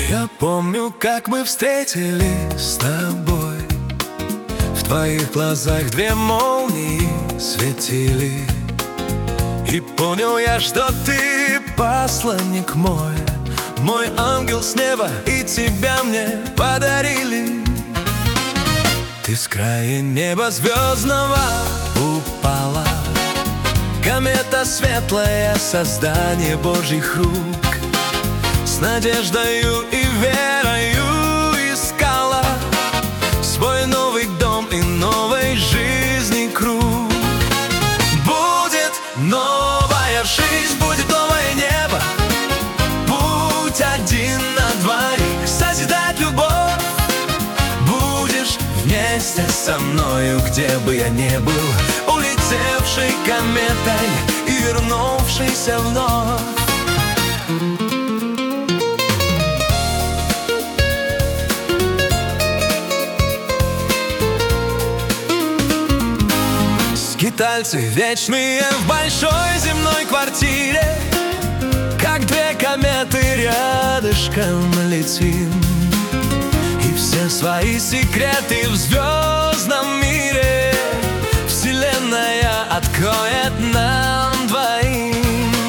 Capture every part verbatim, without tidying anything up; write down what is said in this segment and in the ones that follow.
Я помню, как мы встретились с тобой. В твоих глазах две молнии светили. И понял я, что ты посланник мой, мой ангел с неба, и тебя мне подарили. Ты с края неба звездного упала, комета светлая, создание Божьих рук. С надеждою и верою искала свой новый дом и новой жизни круг. Будет новая жизнь, будет новое небо, путь один на двоих, созидать любовь. Будешь вместе со мною, где бы я ни был, улетевший кометой и вернувшийся вновь. Скитальцы вечные в большой земной квартире, как две кометы рядышком летим, и все свои секреты в звездном мире Вселенная откроет нам двоим.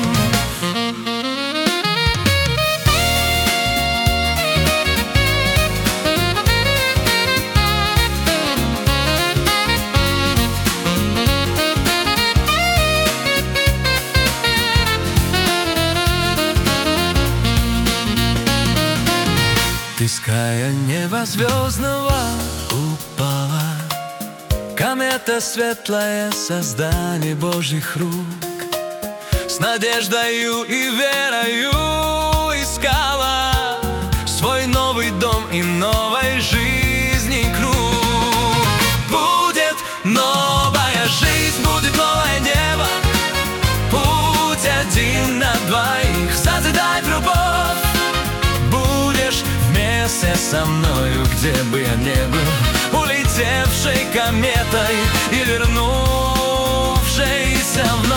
Ты с края неба звездного упала, комета светлая, создание Божьих рук. С надеждою и верою искала свой новый дом и новой жизни круг. Будет новая жизнь, будет новое небо, путь один на двоих, созидать любовь. Вместе со мною, где бы я ни был, улетевшей кометой и вернувшейся вновь.